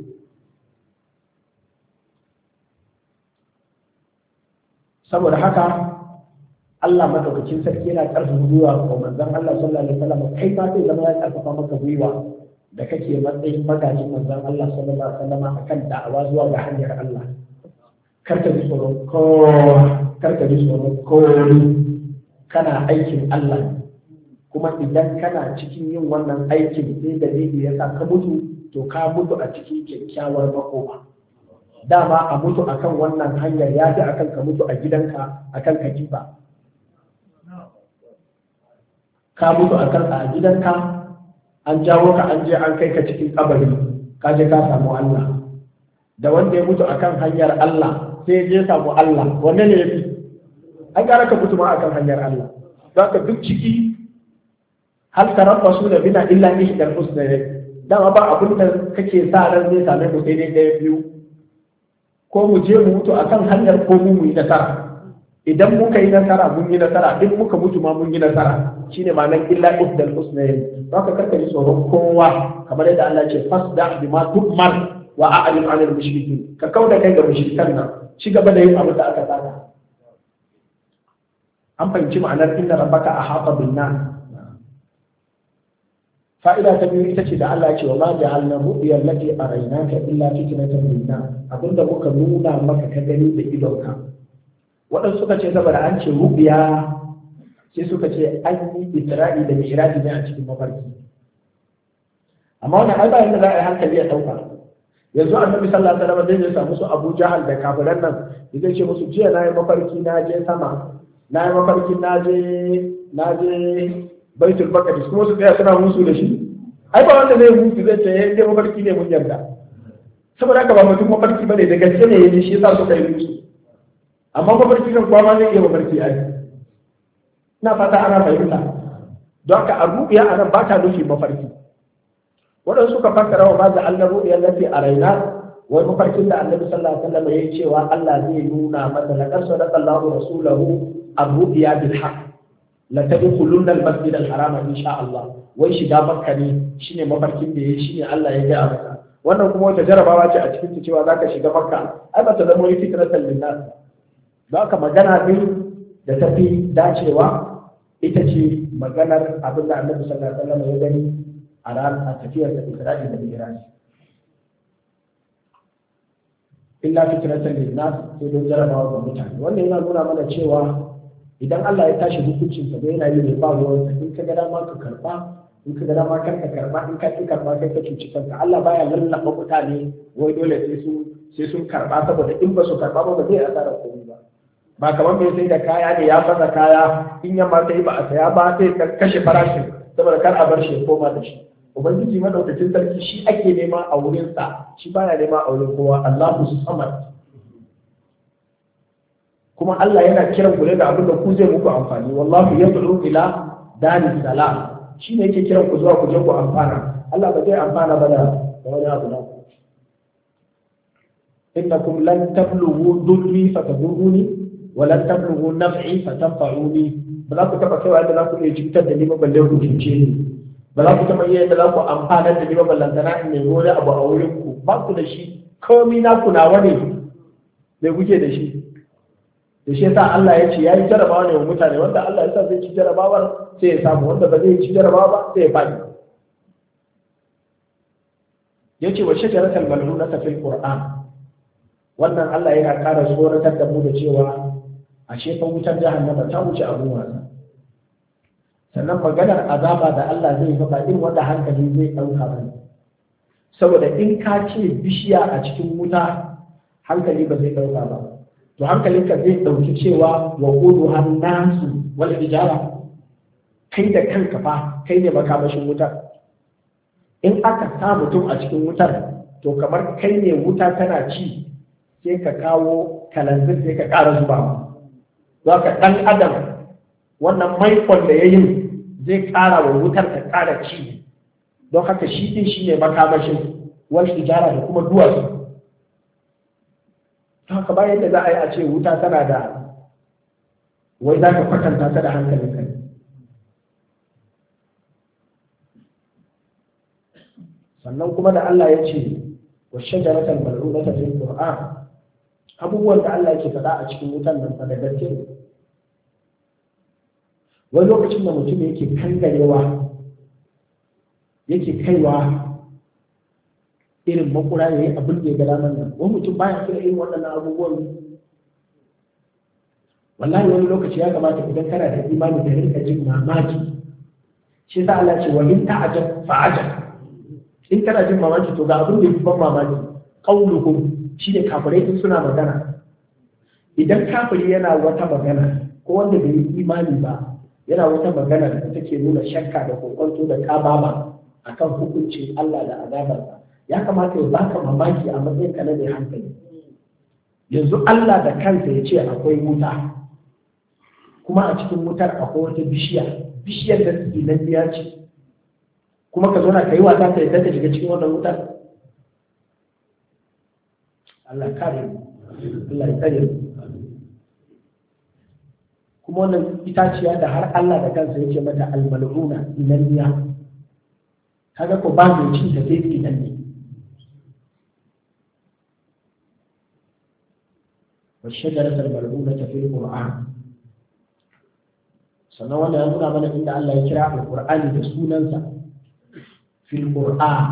Saboda haka Allah madaukakin sarki yana ƙarfafa gwiwa ga manzon Allah sallallahu alaihi wasallam, kai ma sai zama ya ƙarfafa maka gwiwa da kake matsayin magajin manzon Allah sallallahu alaihi wasallam akan da'awa zuwa ga hanyar Allah. Karka ji tsoron kowa, karka ji tsoron kowa, kana aikin Allah, kuma idan kana cikin yin wannan aikin sai da zai ya sa ka mutu, to ka mutu a cikin kyakkyawar makoma. Dama a mutu akan wannan hanyar ya fi akan ka mutu a gidanka akan katifa. Ka mutu a kanka a gidanka, an jawo ka an je an kai ka cikin kabari, ka je ka samu Allah. Da wanda ya mutu akan hanyar Allah sai je samu Allah, wanne ne yafi? An gara ka mutu ma akan hanyar Allah. Za ka duk ciki hal tarabbasu da bina illa ihdal husnayn. Dama ba abin da kake sa ran zai same ku sai dai ɗaya biyu. Ko mu je mu mutu akan hanyar ko mu yi nasara. Idan muka yi nasara mun yi nasara, in muka mutu ma mun yi nasara. Shine ma'anar illa ihdal husnayn. Ba ka karka ji tsoron kowa, kamar yadda Allah ce fasda bima tu'mar wa a'rid 'anil mushrikin. Ka kauda kai ga mushrikan nan, ci gaba da yin abin da aka saka. An fahimci ma'anar inna rabbaka ahata bin nas. Fa'ida ta biyu ita ce da Allah ya ce wa ma ja'alna ru'ya allati araynaka illa fitnatan lin-nas. Abinda muka nuna maka ka gani da idonka. Waɗansu suka ce saboda an ce ru'ya, sai suka ce an yi isra'i da mi'raji ne a cikin mafarki. Amma wannan ai ba yadda za a yi hankali ya ɗauka. Yanzu annabi sallallahu alaihi wasallam zai samu su Abu Jahal da kafiran nan, zai ce musu jiya na yi mafarki na je sama, na yi mafarki na je na je Baitul Maqdis, kuma su tsaya suna musu da shi. Ai ba wanda zai musu zai ce yayin da mafarki ne mun yarda. Saboda haka ba mutum mafarki bane, da gaske ne yayin shi yasa suka yi musu. Amma mafarki kan kwa ma zai iya mafarki ai. Ina fata ana fahimta. Don haka a rubiya a nan ba ta nufi mafarki. Waɗansu suka fassara wa maza Allah rubiya lafi a raina, wai mafarkin da Annabi sallallahu alaihi wasallam ya yi cewa Allah zai nuna masa laqad sadaqa Allahu rasulahu ar-ru'ya bil haqq la tadkhulunna al-masjid al-harama insha Allah. Wai shiga Makka ne shine mafarkin da yayi, shine Allah ya ga masa. Wannan kuma wata jarabawa ce a cikin cewa zaka shiga Makka, ai ba ta zama wani fitratan linnas. Don haka magana din da tafi dacewa ita ce maganar abin da Annabi sallallahu alaihi wasallam ya gani a ran a tafiyar da Isra'i da Mi'raj. Illa fitratan linnas, sai don jarabawa ga mutane. Wannan yana nuna mana cewa idan Allah ya tashi hukuncin sa yana yi ne ba ruwan sa, in ka ga dama ka karba, in ka ga dama kar ka karba, in ka ki karba kai ka cuci kanka. Allah baya lallaba mutane wai dole sai su sai sun karba, saboda in ba su karba ba ba zai asara komai ba. Ba kamar mai sai da kaya ne ya fasa kaya, in yamma sai ba a saya ba sai ka kashe farashin saboda kar a bar shi ya koma da shi. Ubangiji madaukakin sarki shi ake nema a wurin sa, shi baya nema a wurin kowa. Allahu samad. Kuma Allah yana kiran ku ne da abin da ku zai muku amfani. Wallahu yad'u ila daris salam. Shi ne yake kiran ku zuwa ku je ku amfana. Allah ba zai amfana ba da wani abu na ku. Innakum lan tablughu durri fatadurruni wa lan tablughu naf'i fatanfa'uni. Ba za ku taba kaiwa yadda za ku iya cutar da ni ba balle ku cuce ni. Ba za ku taba iya yadda za ku amfana da ni ba ballantana in nemi wani abu a wurin ku. Ba ku da shi, komai na ku nawa ne. bai kuke da shi da shi yasa Allah ya ce yayi jarabawa ne wa mutane wanda Allah ya sa zai ci jarabawar sai ya samu wanda ba zai ci jarabawa ba sai ya fadi yace wa shajaratul mal'unata fil qur'an wannan Allah yana ƙara tsoratar da mu da cewa ashe fa wutar jahannama ta wuce abun wasa sannan maganar azaba da Allah zai yi ba irin wanda hankali zai ɗauka ba saboda in ka ce bishiya a cikin wuta hankali ba zai ɗauka ba to hankalinka zai ɗauki cewa wa kudu hannasu wal ijara kai da kanka fa kai ne makamashin wutar in aka sa mutum a cikin wutar to kamar kai ne wuta tana ci sai ka kawo kalanzir sai ka ƙara zuba za ka ɗan adam wannan maikon da ya yi zai ƙara wa wutar ta ƙara ci don haka shi ɗin shi ne makamashin wal ijara da kuma duwatsu haka bayan da za a yi a ce wuta tana da wai za ka kwatanta ta da hankalin kai sannan kuma da Allah ya ce wa shajaratal mal'unata fil qur'an abubuwan da Allah yake faɗa a cikin wutan nan fa da gaske ne wani lokacin da mutum yake kangarewa yake kaiwa irin makura ya yi abin da ya ga damar nan wani mutum baya kira irin waɗannan abubuwan wallahi wani lokaci ya kamata idan kana da imani ka rinka jin mamaki shi sa Allah ce wa in ta'ajab fa'ajab in kana jin mamaki to ga abin da yake ban mamaki qauluhum shine kafirai suna magana idan kafiri yana wata magana ko wanda bai yi imani ba yana wata magana da take nuna shakka da kokonto da kababa akan hukuncin Allah da azabarsa ya kamata ya baka mamaki a matsayin ka na mai hankali yanzu Allah da kansa ya ce akwai wuta kuma a cikin wutar akwai wata bishiya bishiyar da tsinanniya ce kuma ka zauna ka yi wasa ka yadda ka shiga cikin wannan wutar Allah kare Allah ya tsare kuma wannan itaciya da har Allah da kansa ya ce mata al-mal'una inanniya kaga ko ba mai cin ta sai inanni wa shajarat al-mal'una fi al-qur'an sannan wannan ya nuna mana inda Allah ya kira al-qur'ani da sunansa fi al-qur'an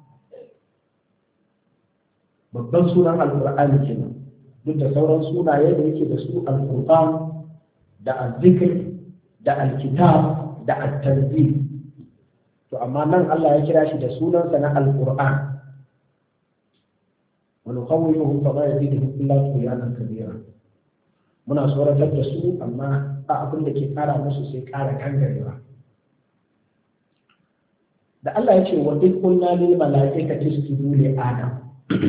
babban sunan al-qur'ani kenan duk da sauran sunaye da yake da su al-qur'an da al-zikr da al-kitab da at-tanzil to amma nan Allah ya kira shi da sunansa na al-qur'an wa nuqawwimuhu fa ma yaziduhu illa tughyanan kabira muna tsoratar da su amma ba abin da ke kara musu sai kara kangarewa da Allah ya ce wa duk kunna lil mala'ikati isjudu li adam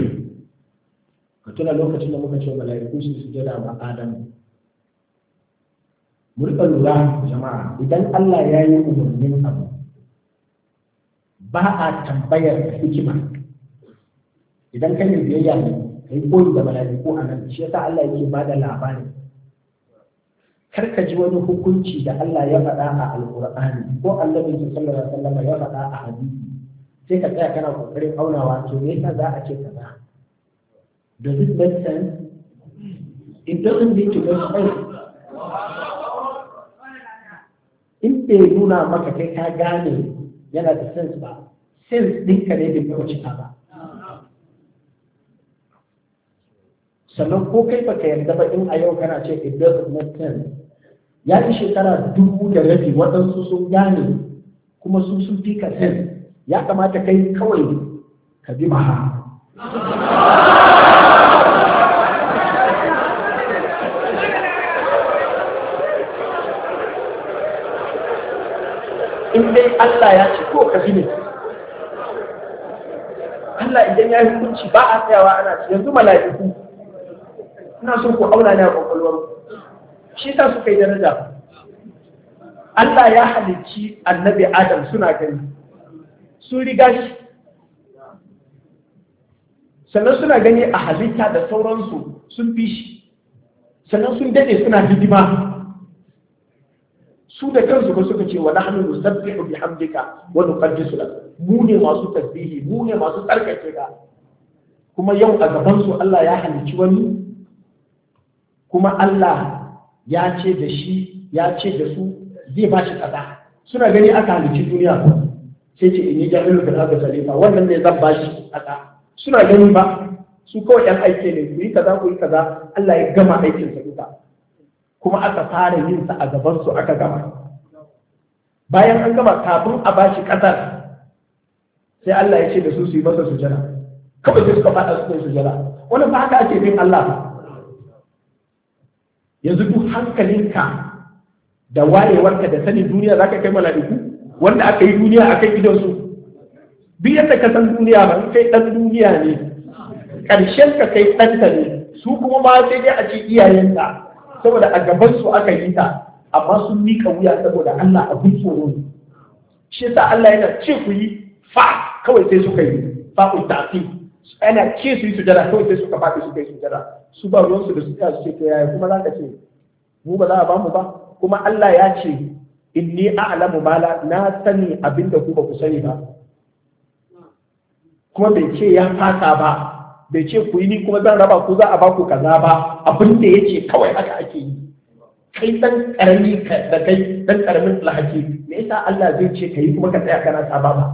ka tuna lokacin da muka ce mala'iku su sujada ma adam mu rika lura jama'a idan Allah ya yi umarnin abu ba a tambayar hikima idan kan yi biyayya ne ka yi koyi da mala'iku a nan shi yasa Allah yake ba da labari kar ka ji wani hukunci da Allah ya faɗa a alƙur'ani ko annabi sallallahu alaihi wasallam ya faɗa a hadisi sai ka tsaya kana kokarin aunawa to me yasa za a ce kaza does it make sense it doesn't need to make sense in bai nuna maka kai ka gane yana da sense ba sense ɗinka ne bai kuma cika ba sannan ko kai baka yarda ba in a yau kana ce it doesn't make sense ya fi shekara dubu da rabi waɗansu sun gane kuma su sun fi ka sense ya kamata kai kawai ka bi maha in dai Allah ya ce ko ka bi ne Allah idan ya yi hukunci ba a tsayawa ana ce yanzu mala'iku ina so ku auna ne a kwakwalwar shi sa suka yi daraja Allah ya halicci annabi Adam suna gani sun riga shi sannan suna gani a halitta da sauransu sun fi shi sannan sun dade suna hidima su da kansu ba suka ce wa nahnu nusabbihu bihamdika wa nuqaddisu lak mu ne masu tasbihi mu ne masu tsarkake ka kuma yau a gaban su Allah ya halicci wani kuma Allah ya ce da shi ya ce da su zai ba shi ƙasa, suna gani aka halicci duniya sai ce in yi jami'in da aka salifa wannan ne zan ba shi ƙasa, suna gani ba su kawai ɗan aike ne ku yi kaza ku yi kaza, Allah ya gama aikin sa duka kuma aka fara yin sa a gaban su aka gama. Bayan an gama kafin a ba shi ƙasar sai Allah ya ce da su su yi masa sujada, kawai sai suka faɗa su yi sujada. Wannan ba haka ake bin Allah ba. Yanzu duk hankalinka da wayewarka da sanin duniya za ka kai mala'iku wanda aka yi duniya a kan idonsu. Duk yadda ka san duniya ba kai ɗan duniya ne, ƙarshen ka kai ɗanta ne, su kuma ma sai dai a ce iyayenka saboda a gaban su aka yi ta, amma sun mika wuya saboda Allah abin tsoro ne. Shi yasa Allah yana ce ku yi fa kawai sai suka yi fa ku tafi, ana ce su yi sujada kawai sai suka faɗi suka yi sujada. Su ba ruwansu da su tsaya su ce to yaya kuma za ka ce mu ba za a bamu ba, kuma Allah ya ce inni a'lamu ma la na sani abinda ku ba ku sani ba, kuma bai ce ya fasa ba, bai ce ku yi ni kuma zan raba ku za a ba ku kaza ba, abin da yace kawai haka ake yi. Kai dan karami da kai dan karamin lahaki me yasa Allah zai ce kai kuma ka tsaya kana saba ba?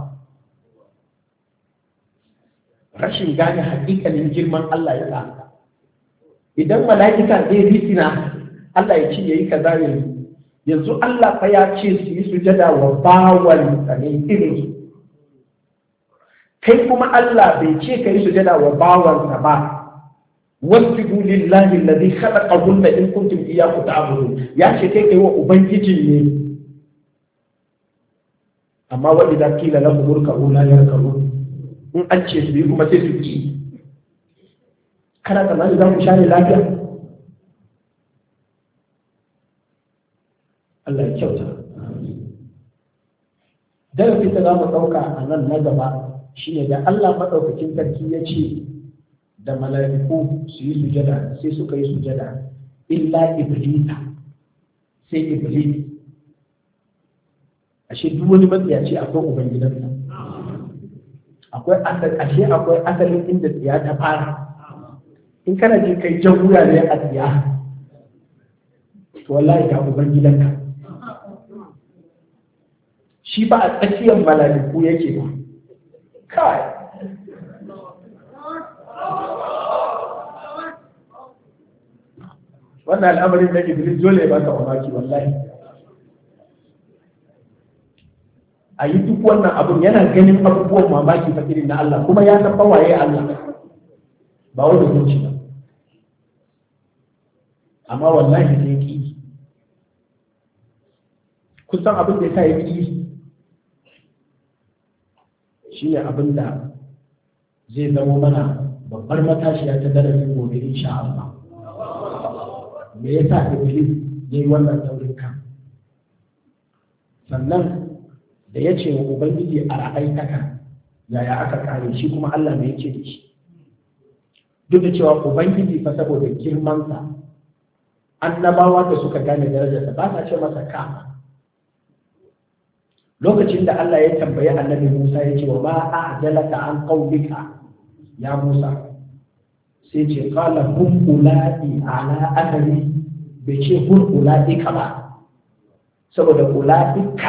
Rashin gane hakikalin girman Allah ya sa. Idan mala'ika zai risina Allah ya ce yayi kaza yanzu yanzu Allah fa ya ce su yi sujada wa bawan ne irin su, kai kuma Allah bai ce ka yi sujada wa bawansa ba. wasjudu lillahi alladhi khalaqahunna in kuntum iyyahu ta'budun, ya ce kai kai wa ubangiji ne. Amma wa idza qila lahum urka'u la yarka'un, in an ce su yi kuma sai su ki. Kana tsammani za mu share lafiya? Allah ya kyauta. Darasi ta za mu ɗauka a nan na gaba shi ne da Allah maɗaukakin sarki ya ce da mala'iku su yi sujada sai suka yi sujada illa iblisa sai iblis. Ashe duk wani matsiyaci akwai ubangidansa, akwai ashe akwai asalin inda tsiya ta fara. In kana jin kai jan wuya ne a tsiya to wallahi ga ubangidanka. Shi ba a tsakiyar mala'iku yake ba. Kai wannan al'amarin da Iblis dole ya baka mamaki wallahi. A yi duk wannan abun yana ganin abubuwan mamaki fa irin na Allah, kuma ya san waye Allah ba wani zuci ba, amma wallahi sai ki kusan abin da ya sa ya ki shi ne abin da zai zama mana babbar matashiya ta darasin gobe insha Allah. Me yasa Iblis ya yi wannan taurin kan? Sannan da ya ce wa Ubangiji a ra'aitaka yaya aka kare shi, kuma Allah ne ya ce da shi. Duk da cewa Ubangiji fa saboda girmansa annabawa da suka gane darajarsa ba sa ce masa ka. Lokacin da Allah ya tambayi annabi Musa ya ce wa ma a'jalaka an qawlika ya Musa, sai ce qala hum ulai ala adami, bai ce hum ulai ka ba saboda ulai ka,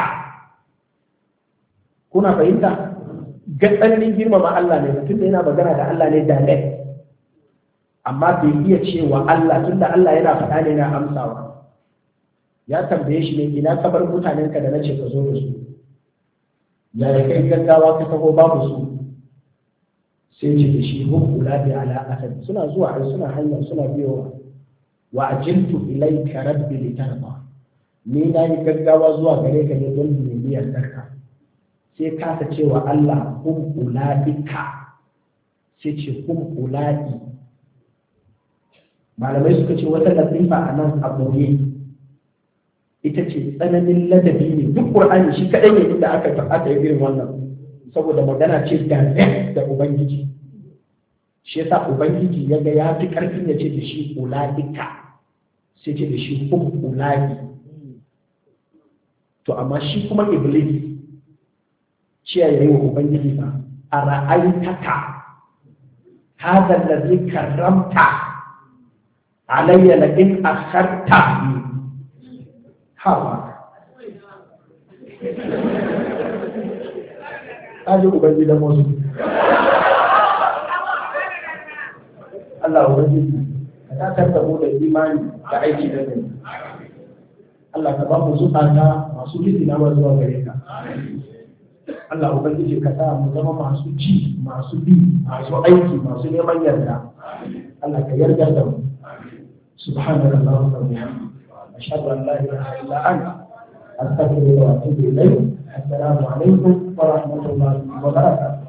kuna fahimta? Ga tsananin girmama Allah ne, mutum da yana magana da Allah ne direct, amma bai iya cewa Allah tunda Allah yana faɗa ne na amsawa. Ya tambaye shi ne ina kabar mutanenka da nace ka zo da su, yaya kai gaggawa ka taho babu su, sai ce da shi hum ulai ala asad, suna zuwa ai suna hanya suna biyowa. Wa ajiltu ilayka rabbi litarda, ni na yi gaggawa zuwa gare ka ne don bibiyar darka. Sai ka ta cewa Allah hum ulaika, sai ce hum ulai. Malamai suka ce wata latifa a nan a boye ita ce tsananin ladabi ne, duk Qur'ani shi kadai ne inda aka aka yi irin wannan, saboda magana ce da da Ubangiji. Shi yasa Ubangiji ya ga ya fi karfin ya ce da shi ulaika, sai ce da shi hum ulai. To amma shi kuma Iblis shi ya yi wa Ubangiji ba a ra'aitaka hadha allazi karramta alayya la in akharta hawa aji ubangi da musu Allah ubangiji ka tattara mu da imani da aiki da gani Allah ka ba mu zukata masu fitina wa zuwa gare ka Allah ubangiji ka sa mu zama masu ci masu bi masu aiki masu neman yarda Allah ka yarda da mu subhanallahi wa bihamdihi ashhadu an la ilaha illa anta astaghfiruka wa atubu ilayk assalamu alaikum wa rahmatullahi wa barakatuh